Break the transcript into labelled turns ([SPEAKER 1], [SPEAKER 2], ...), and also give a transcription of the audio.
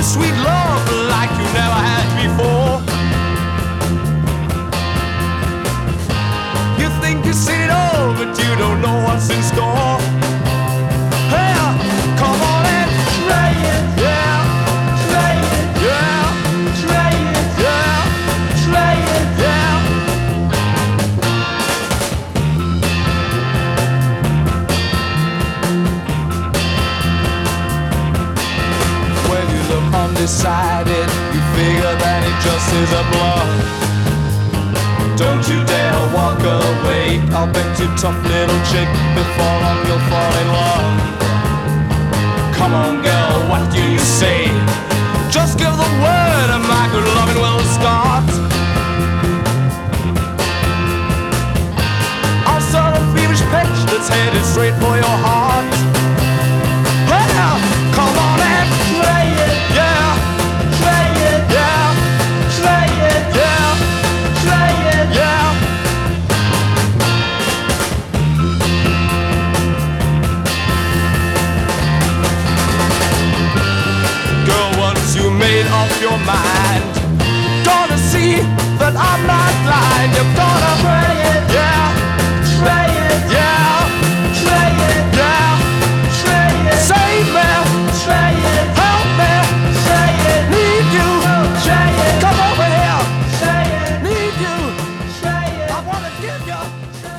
[SPEAKER 1] you sweet love like you never had before. You think you see it all, but you don't know what's in store. Hey, come on and try it, yeah. Try it, yeah. Try it, yeah. Try it, yeah. When you look undecided, you figure that it just is a bluff. Don't you dare walk away. I'll bet you tough little chick before long you'll fall in love. Come on girl, what do you say? Just give the word and my good loving will start. I'll start a feverish pitch that's headed straight for your heart. Well, come on and try it, yeah. Try it, yeah. Try it, yeah. Try it, yeah. Girl, once you made up your mind, gonna see that I'm not blind. You're gonna try it, yeah. Try it, yeah. Try it, yeah. Try it. Save me. Try it. Help me. Try it. Need you. Try it. Come over here. Try it. Need you. Try it. I wanna give you.